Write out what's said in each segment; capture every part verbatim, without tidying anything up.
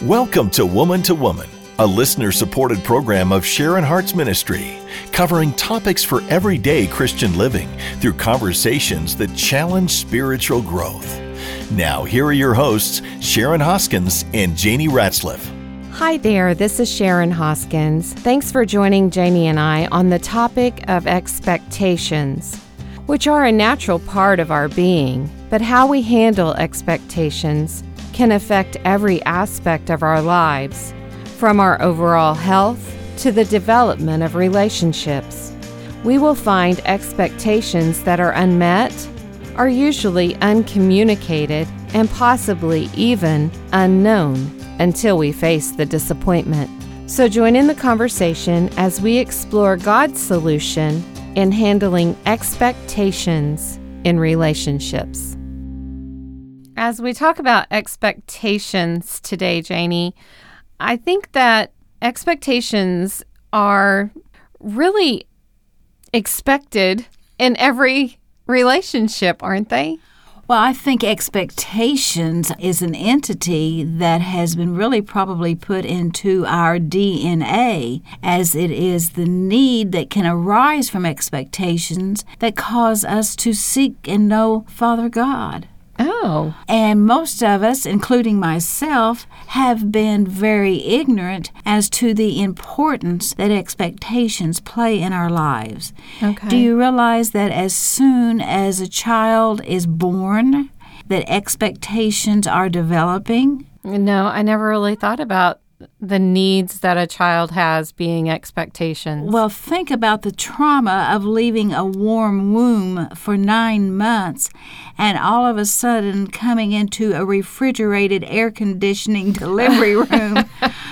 Welcome to Woman to Woman, a listener-supported program of Sharon Hart's ministry, covering topics for everyday Christian living through conversations that challenge spiritual growth. Now, here are your hosts, Sharon Hoskins and Janie Ratzliff. Hi there, this is Sharon Hoskins. Thanks for joining Janie and I on the topic of expectations, which are a natural part of our being, but how we handle expectations can affect every aspect of our lives, from our overall health to the development of relationships. We will find expectations that are unmet, are usually uncommunicated, and possibly even unknown until we face the disappointment. So join in the conversation as we explore God's solution in handling expectations in relationships. As we talk about expectations today, Janie, I think that expectations are really expected in every relationship, aren't they? Well, I think expectations is an entity that has been really probably put into our D N A, as it is the need that can arise from expectations that cause us to seek and know Father God. Oh. And most of us, including myself, have been very ignorant as to the importance that expectations play in our lives. Okay. Do you realize that as soon as a child is born, that expectations are developing? No, I never really thought about the needs that a child has being expectations. Well, think about the trauma of leaving a warm womb for nine months and all of a sudden coming into a refrigerated air conditioning delivery room.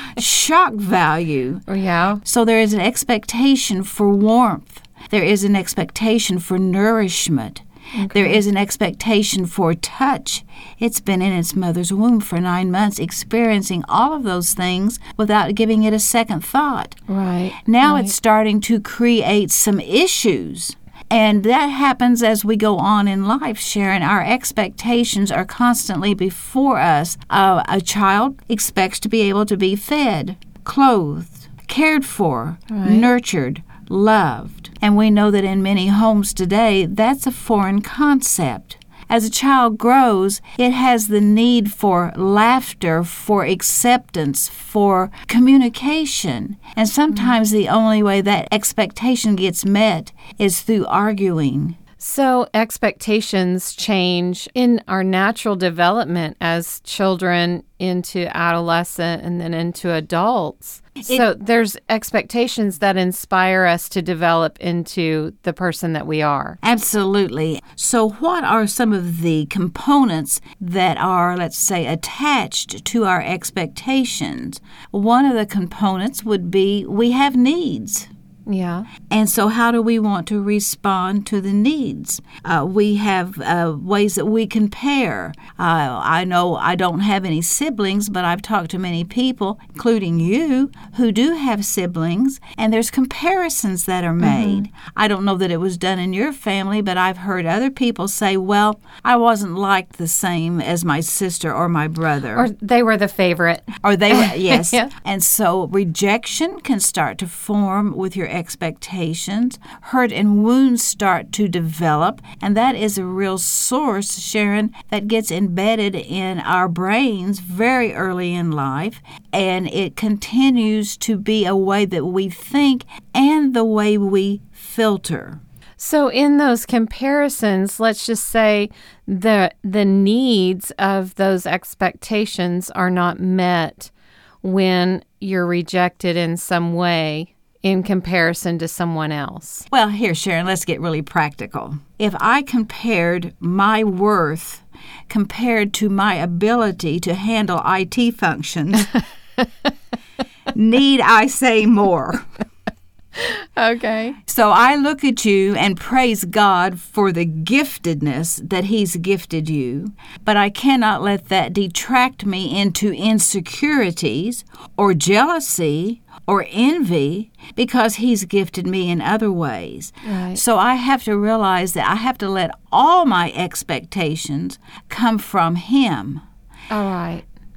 Shock value. Yeah. So there is an expectation for warmth. There is an expectation for nourishment. Okay. There is an expectation for touch. It's been in its mother's womb for nine months, experiencing all of those things without giving it a second thought. Right. Now right. It's starting to create some issues. And that happens as we go on in life, Sharon. Our expectations are constantly before us. Uh, a child expects to be able to be fed, clothed, cared for, right. nurtured, loved. And we know that in many homes today, that's a foreign concept. As a child grows, it has the need for laughter, for acceptance, for communication. And sometimes mm-hmm. the only way that expectation gets met is through arguing. So expectations change in our natural development as children into adolescent and then into adults. It, so there's expectations that inspire us to develop into the person that we are. Absolutely. So what are some of the components that are, let's say, attached to our expectations? One of the components would be we have needs. Yeah. And so how do we want to respond to the needs? Uh, we have uh, ways that we compare. Uh, I know I don't have any siblings, but I've talked to many people, including you, who do have siblings, and there's comparisons that are made. Mm-hmm. I don't know that it was done in your family, but I've heard other people say, well, I wasn't liked the same as my sister or my brother. Or they were the favorite. Or they were, yes. Yeah. And so rejection can start to form with your expectations. Hurt and wounds start to develop, and that is a real source, Sharon, that gets embedded in our brains very early in life, and it continues to be a way that we think and the way we filter. So in those comparisons, let's just say the the needs of those expectations are not met when you're rejected in some way in comparison to someone else. Well, here, Sharon, let's get really practical. If I compared my worth compared to my ability to handle I T functions, need I say more? Okay. So I look at you and praise God for the giftedness that He's gifted you, but I cannot let that detract me into insecurities or jealousy or envy because He's gifted me in other ways. Right. So I have to realize that I have to let all my expectations come from Him. All right.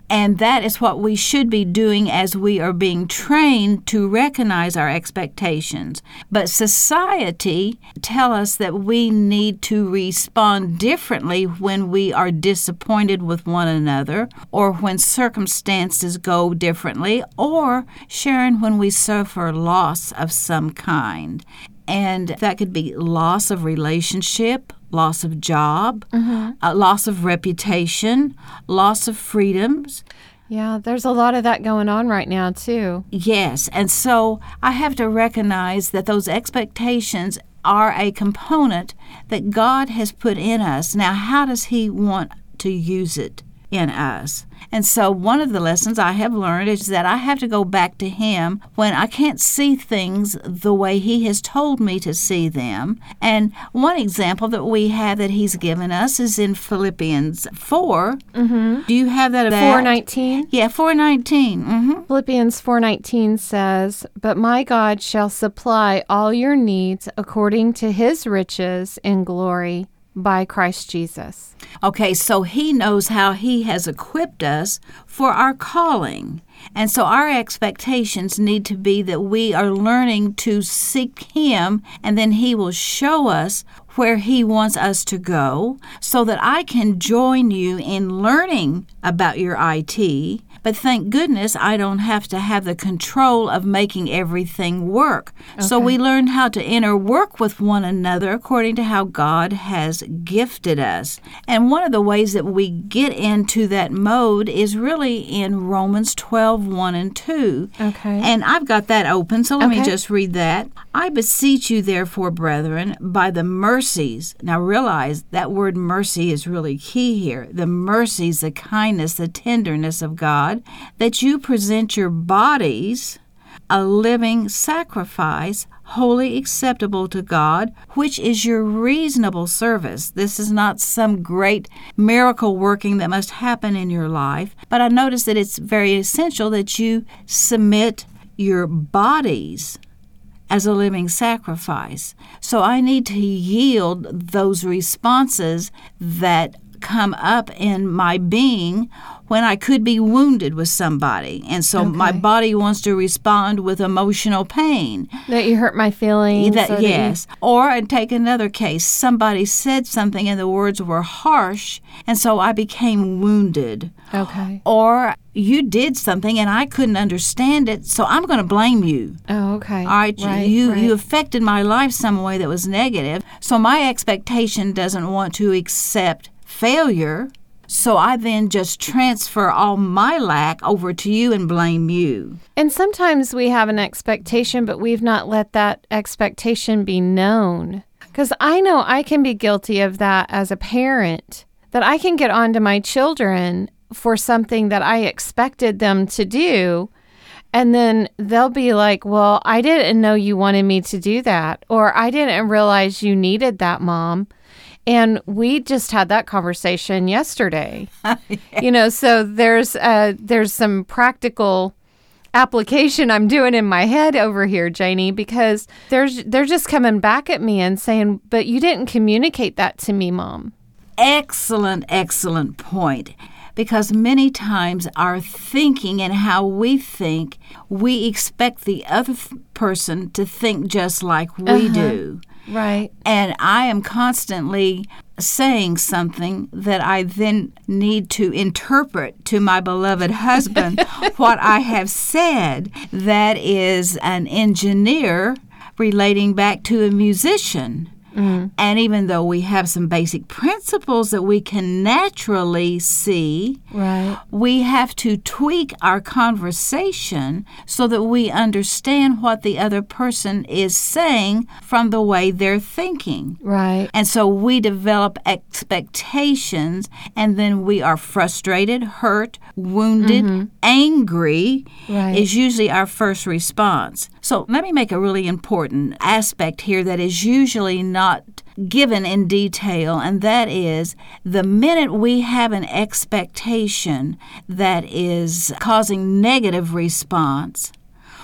And that is what we should be doing as we are being trained to recognize our expectations. But society tells us that we need to respond differently when we are disappointed with one another, or when circumstances go differently, or, Sharon, when we suffer loss of some kind. And that could be loss of relationship, loss of job, mm-hmm. uh, loss of reputation, loss of freedoms. Yeah, there's a lot of that going on right now, too. Yes, and so I have to recognize that those expectations are a component that God has put in us. Now, how does He want to use it in us? And so one of the lessons I have learned is that I have to go back to Him when I can't see things the way He has told me to see them. And one example that we have that He's given us is in Philippians four. Mm-hmm. Do you have that? four nineteen? Yeah, four nineteen. Mm-hmm. Philippians four nineteen says, "But my God shall supply all your needs according to His riches in glory by Christ Jesus." Okay, so He knows how He has equipped us for our calling. And so our expectations need to be that we are learning to seek Him, and then He will show us where He wants us to go, so that I can join you in learning about your I T. But thank goodness I don't have to have the control of making everything work. Okay. So we learn how to interwork with one another according to how God has gifted us. And one of the ways that we get into that mode is really in Romans twelve, one and two. Okay. And I've got that open, so let okay. me just read that. "I beseech you, therefore, brethren, by the mercies." Now realize that word mercy is really key here. The mercies, the kindness, the tenderness of God, that you present your bodies a living sacrifice, wholly acceptable to God, which is your reasonable service. This is not some great miracle working that must happen in your life, but I notice that it's very essential that you submit your bodies as a living sacrifice. So I need to yield those responses that come up in my being when I could be wounded with somebody. And so okay. my body wants to respond with emotional pain. That you hurt my feelings. That, or yes. That you... Or I'd take another case. Somebody said something and the words were harsh, and so I became wounded. Okay. Or you did something and I couldn't understand it, so I'm going to blame you. Oh, okay. All right, right you right. you affected my life some way that was negative, so my expectation doesn't want to accept failure, so I then just transfer all my lack over to you and blame you. And sometimes we have an expectation, but we've not let that expectation be known. Because I know I can be guilty of that as a parent, that I can get on to my children for something that I expected them to do, and then they'll be like, well, I didn't know you wanted me to do that, or I didn't realize you needed that, Mom. And we just had that conversation yesterday. Yeah. You know, so there's uh, there's some practical application I'm doing in my head over here, Janie, because there's they're just coming back at me and saying, but you didn't communicate that to me, Mom. Excellent, excellent point. Because many times our thinking and how we think, we expect the other th- person to think just like we uh-huh. do. Right. And I am constantly saying something that I then need to interpret to my beloved husband what I have said. That is an engineer relating back to a musician. Mm. And even though we have some basic principles that we can naturally see, right. we have to tweak our conversation so that we understand what the other person is saying from the way they're thinking. Right. And so we develop expectations, and then we are frustrated, hurt, wounded, mm-hmm. angry right. is usually our first response. So let me make a really important aspect here that is usually not given in detail, and that is the minute we have an expectation that is causing negative response,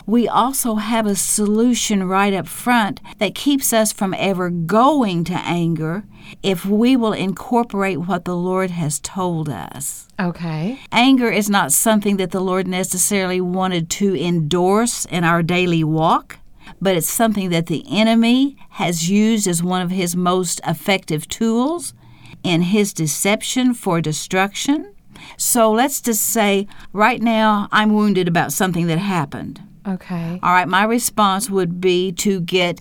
we also have a solution right up front that keeps us from ever going to anger if we will incorporate what the Lord has told us. Okay. Anger is not something that the Lord necessarily wanted to endorse in our daily walk, but it's something that the enemy has used as one of his most effective tools in his deception for destruction. So let's just say, right now, I'm wounded about something that happened. Okay. All right, my response would be to get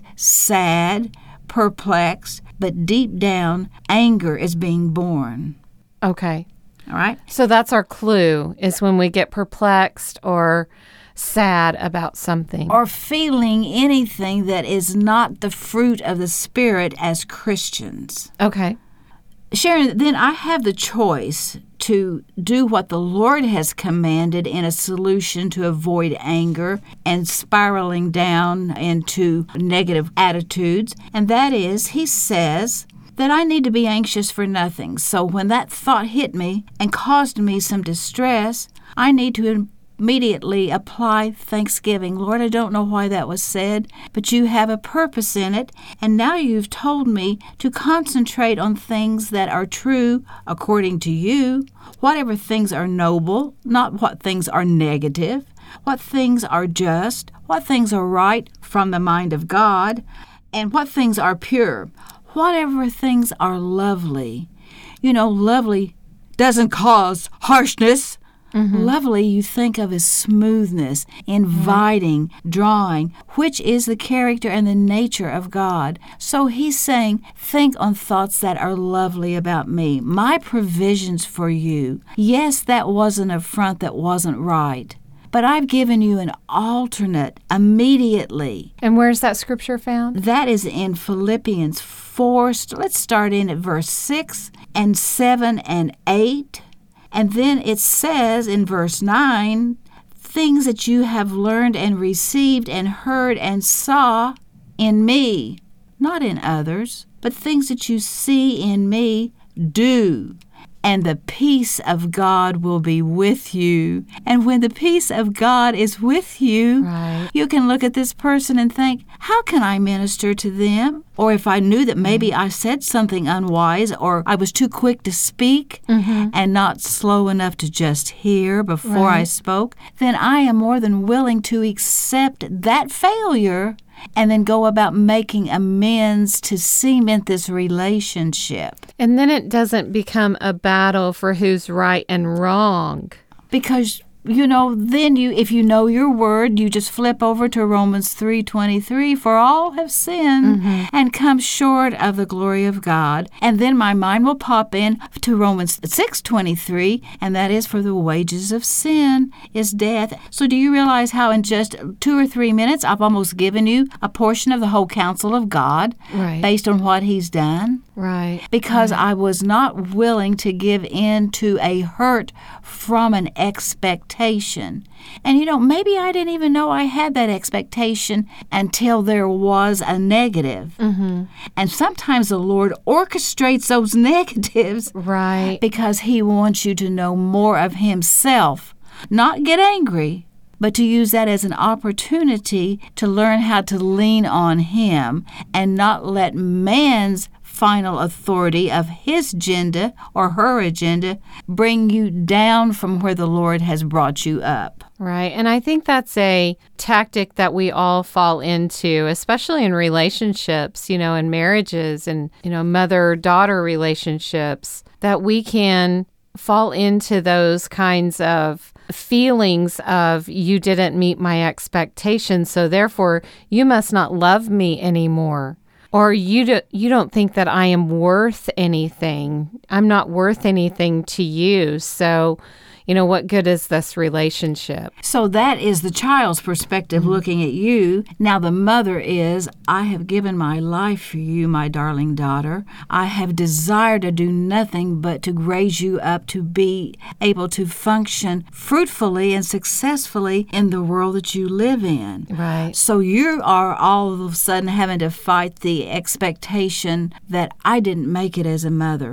sad, perplexed, but deep down, anger is being born. Okay. All right? So that's our clue, is when we get perplexed or sad about something. Or feeling anything that is not the fruit of the Spirit as Christians. Okay. Sharon, then I have the choice to do what the Lord has commanded in a solution to avoid anger and spiraling down into negative attitudes. And that is, he says that I need to be anxious for nothing. So when that thought hit me and caused me some distress, I need to immediately apply thanksgiving. Lord, I don't know why that was said, but you have a purpose in it, and now you've told me to concentrate on things that are true according to you, whatever things are noble, not what things are negative, what things are just, what things are right from the mind of God, and what things are pure, whatever things are lovely. You know, lovely doesn't cause harshness. Mm-hmm. Lovely you think of as smoothness, inviting, mm-hmm. drawing, which is the character and the nature of God. So he's saying, think on thoughts that are lovely about me, my provisions for you. Yes, that was an affront that wasn't right, but I've given you an alternate immediately. And where's that scripture found? That is in Philippians four. Let's start in at verse six and seven and eight. And then it says in verse nine, things that you have learned and received and heard and saw in me, not in others, but things that you see in me, do. And the peace of God will be with you. And when the peace of God is with you, right. you can look at this person and think, how can I minister to them? Or if I knew that maybe mm-hmm. I said something unwise, or I was too quick to speak mm-hmm. and not slow enough to just hear before right. I spoke, then I am more than willing to accept that failure and then go about making amends to cement this relationship. And then it doesn't become a battle for who's right and wrong. Because, you know, then you, if you know your word, you just flip over to Romans three twenty-three, for all have sinned mm-hmm. and come short of the glory of God. And then my mind will pop in to Romans six twenty-three, and that is, for the wages of sin is death. So do you realize how in just two or three minutes I've almost given you a portion of the whole counsel of God right. based on what he's done? Right. Because right. I was not willing to give in to a hurt from an expectation. And, you know, maybe I didn't even know I had that expectation until there was a negative. Mm-hmm. And sometimes the Lord orchestrates those negatives right. because he wants you to know more of himself, not get angry, but to use that as an opportunity to learn how to lean on him and not let man's final authority of his agenda or her agenda bring you down from where the Lord has brought you up. Right. And I think that's a tactic that we all fall into, especially in relationships, you know, in marriages and, you know, mother-daughter relationships, that we can fall into those kinds of feelings of, you didn't meet my expectations, so therefore you must not love me anymore. Or you, do, you don't think that I am worth anything. I'm not worth anything to you. So, you know, what good is this relationship? So that is the child's perspective mm-hmm. looking at you. Now the mother is, I have given my life for you, my darling daughter. I have desired to do nothing but to raise you up to be able to function fruitfully and successfully in the world that you live in. Right. So you are all of a sudden having to fight the expectation that I didn't make it as a mother.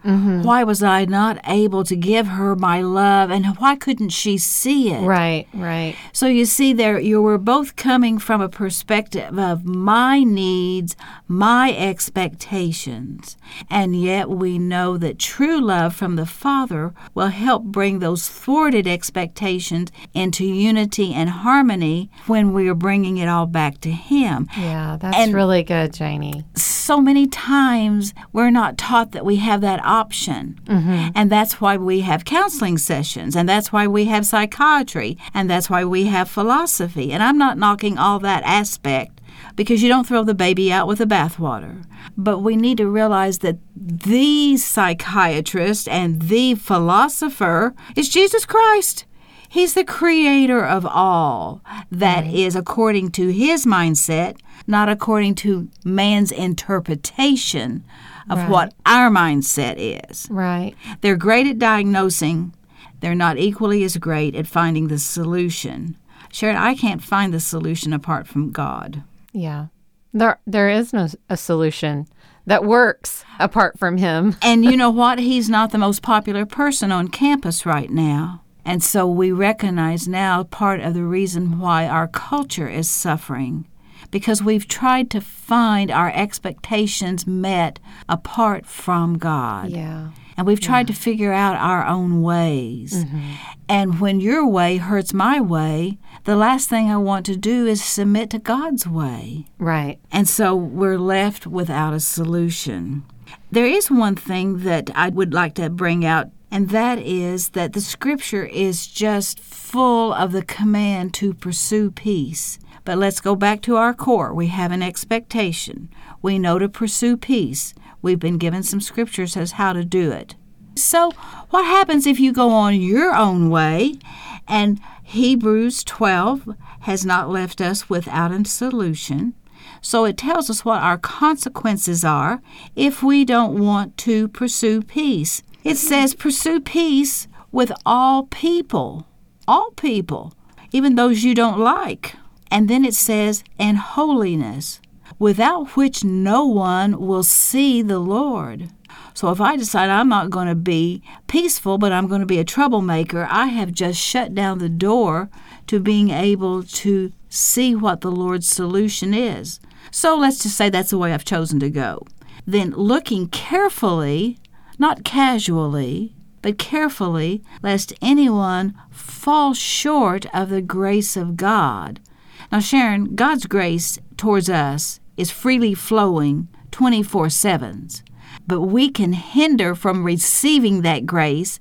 Mm-hmm. Why was I not able to give her my love, and why couldn't she see it? Right, right. So you see there, you were both coming from a perspective of my needs, my expectations, and yet we know that true love from the Father will help bring those thwarted expectations into unity and harmony when we are bringing it all back to Him. Yeah, that's and really good, Janie. So many times we're not taught that we have that option. Mm-hmm. And that's why we have counseling sessions, and that's why we have psychiatry, and that's why we have philosophy. And I'm not knocking all that aspect, because you don't throw the baby out with the bathwater. But we need to realize that the psychiatrist and the philosopher is Jesus Christ. He's the creator of all. That right. is according to His mindset, not according to man's interpretation of right. what our mindset is. Right. They're great at diagnosing. They're not equally as great at finding the solution. Sharon, I can't find the solution apart from God. Yeah. There, there is no a solution that works apart from Him. And you know what? He's not the most popular person on campus right now. And so we recognize now part of the reason why our culture is suffering, because we've tried to find our expectations met apart from God. Yeah. And we've tried yeah. to figure out our own ways. Mm-hmm. And when your way hurts my way, the last thing I want to do is submit to God's way. Right. And so we're left without a solution. There is one thing that I would like to bring out, and that is that the Scripture is just full of the command to pursue peace. But let's go back to our core. We have an expectation. We know to pursue peace. We've been given some scriptures as how to do it. So what happens if you go on your own way? And Hebrews twelve has not left us without a solution. So it tells us what our consequences are if we don't want to pursue peace. It says pursue peace with all people, all people, even those you don't like. And then it says, and holiness, without which no one will see the Lord. So if I decide I'm not going to be peaceful, but I'm going to be a troublemaker, I have just shut down the door to being able to see what the Lord's solution is. So let's just say that's the way I've chosen to go. Then looking carefully, not casually, but carefully, lest anyone fall short of the grace of God. Now, Sharon, God's grace towards us is freely flowing twenty-four seven. But we can hinder from receiving that grace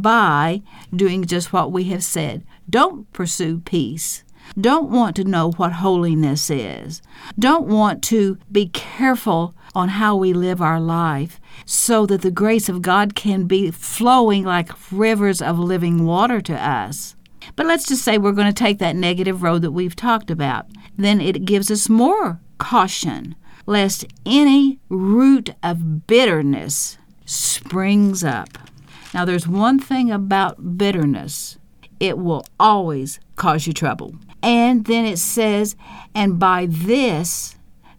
by doing just what we have said. Don't pursue peace. Don't want to know what holiness is. Don't want to be careful on how we live our life so that the grace of God can be flowing like rivers of living water to us. But let's just say we're going to take that negative road that we've talked about. Then it gives us more caution, lest any root of bitterness springs up. Now, there's one thing about bitterness. It will always cause you trouble. And then it says, and by this,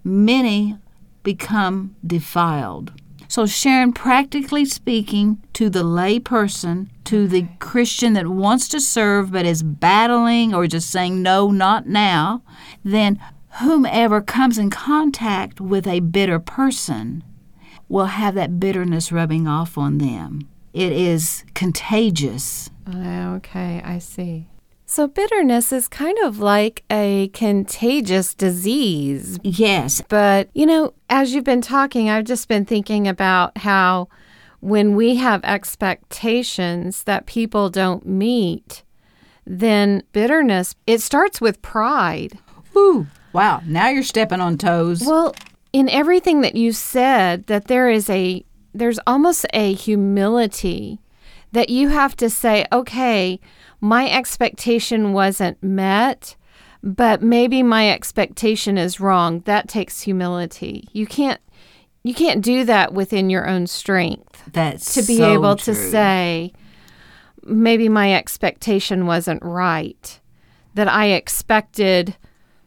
many become defiled. So, Sharon, practically speaking, to the lay person, to the Christian that wants to serve but is battling or just saying, no, not now, then whomever comes in contact with a bitter person will have that bitterness rubbing off on them. It is contagious. Okay, I see. So bitterness is kind of like a contagious disease. Yes. But, you know, as you've been talking, I've just been thinking about how when we have expectations that people don't meet, then bitterness, it starts with pride. Ooh, wow. Now you're stepping on toes. Well, in everything that you said, that there is a, there's almost a humility that you have to say, okay, my expectation wasn't met, but maybe my expectation is wrong. That takes humility. You can't you can't do that within your own strength. That's to be so able true. to say, maybe my expectation wasn't right, that I expected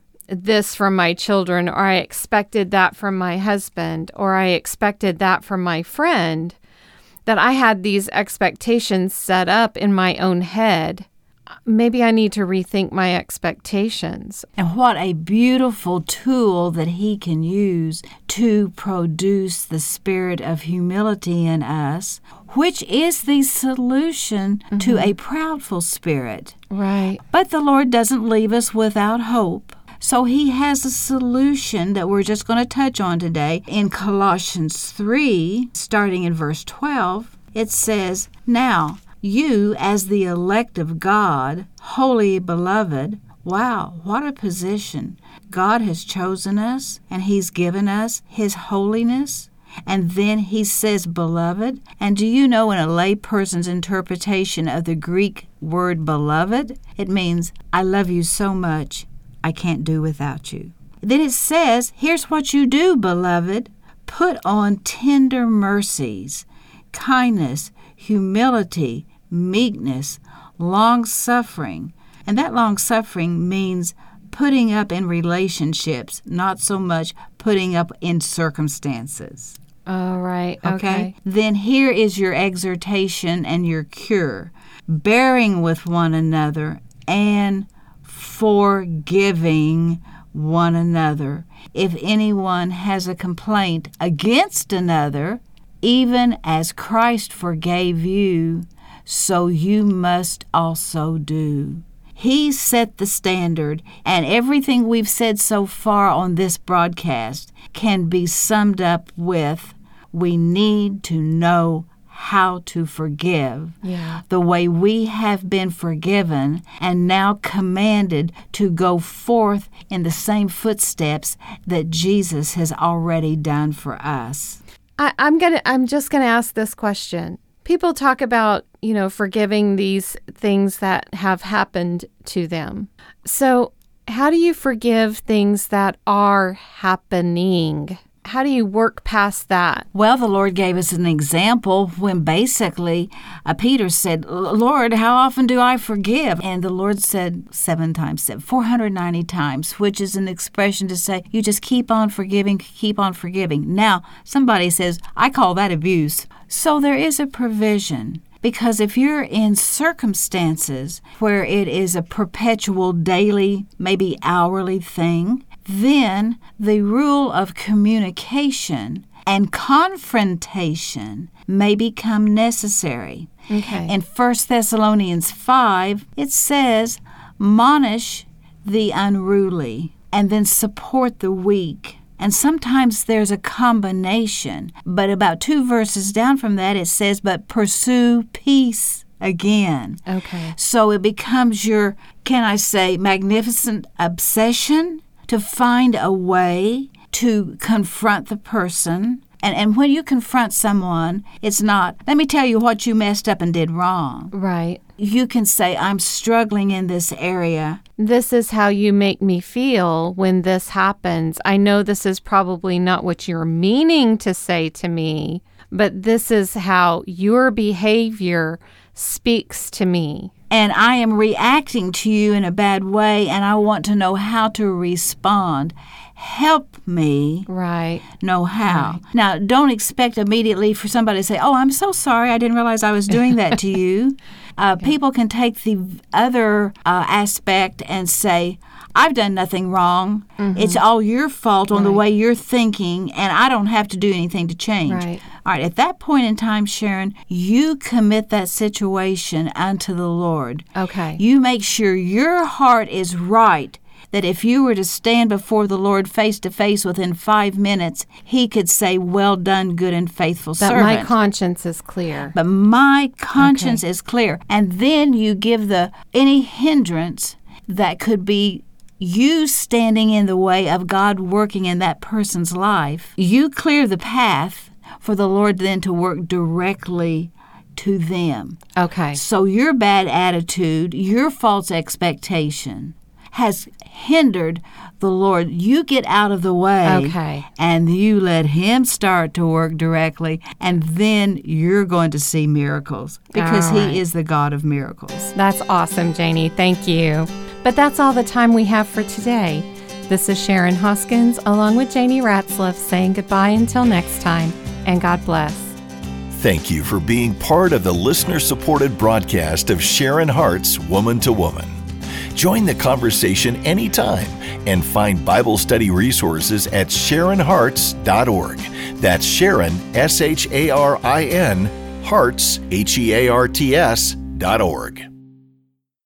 this from my children, or I expected that from my husband, or I expected that from my friend. that I had these expectations set up in my own head. Maybe I need to rethink my expectations. And what a beautiful tool that he can use to produce the spirit of humility in us, which is the solution mm-hmm. to a proudful spirit. Right. But the Lord doesn't leave us without hope. So he has a solution that we're just going to touch on today. In Colossians three, starting in verse twelve, it says, "Now, you, as the elect of God, holy beloved," wow, what a position. God has chosen us, and he's given us his holiness. And then he says, beloved. And do you know, in a layperson's interpretation of the Greek word beloved, it means, I love you so much, I can't do without you. Then it says, here's what you do, beloved. Put on tender mercies, kindness, humility, meekness, long-suffering. And that long-suffering means putting up in relationships, not so much putting up in circumstances. All right. Okay. Okay. Then here is your exhortation and your cure. Bearing with one another and forgiving one another. If anyone has a complaint against another, even as Christ forgave you, so you must also do. He set the standard, and everything we've said so far on this broadcast can be summed up with, we need to know how to forgive yeah. the way we have been forgiven and now commanded to go forth in the same footsteps that Jesus has already done for us. I, I'm gonna. I'm just gonna ask this question. People talk about, you know, forgiving these things that have happened to them. So how do you forgive things that are happening? How do you work past that? Well, the Lord gave us an example when basically uh, Peter said, Lord, how often do I forgive? And the Lord said seven times, seven, four hundred ninety times, which is an expression to say, you just keep on forgiving, keep on forgiving. Now, somebody says, I call that abuse. So there is a provision. Because if you're in circumstances where it is a perpetual daily, maybe hourly thing, then the rule of communication and confrontation may become necessary. Okay. In First Thessalonians five, it says, "Monish the unruly, and then support the weak." And sometimes there's a combination. But about two verses down from that, it says, "But pursue peace again." Okay. So it becomes your, can I say, magnificent obsession to find a way to confront the person. And and when you confront someone, it's not, let me tell you what you messed up and did wrong. Right. You can say, I'm struggling in this area. This is how you make me feel when this happens. I know this is probably not what you're meaning to say to me, but this is how your behavior speaks to me. And I am reacting to you in a bad way, and I want to know how to respond. Help me right. know how. Right. Now, don't expect immediately for somebody to say, oh, I'm so sorry, I didn't realize I was doing that to you. Uh, okay. People can take the other uh, aspect and say, I've done nothing wrong. Mm-hmm. It's all your fault on right. the way you're thinking, and I don't have to do anything to change. Right. All right, at that point in time, Sharon, you commit that situation unto the Lord. Okay. You make sure your heart is right, that if you were to stand before the Lord face to face within five minutes, he could say, well done, good and faithful that servant. My conscience is clear. But my conscience okay. is clear. And then you give the any hindrance that could be you standing in the way of God working in that person's life. You clear the path for the Lord then to work directly to them. Okay. So your bad attitude, your false expectation has hindered the Lord. You get out of the way, okay. and you let him start to work directly, and then you're going to see miracles because right. he is the God of miracles. That's awesome, Janie. Thank you. But that's all the time we have for today. This is Sharon Hoskins along with Janie Ratzlaff saying goodbye until next time, and God bless. Thank you for being part of the listener-supported broadcast of Sharon Hart's Woman to Woman. Join the conversation anytime and find Bible study resources at sharon harts dot org. That's Sharon, S H A R I N, Harts, H E A R T S, dot org.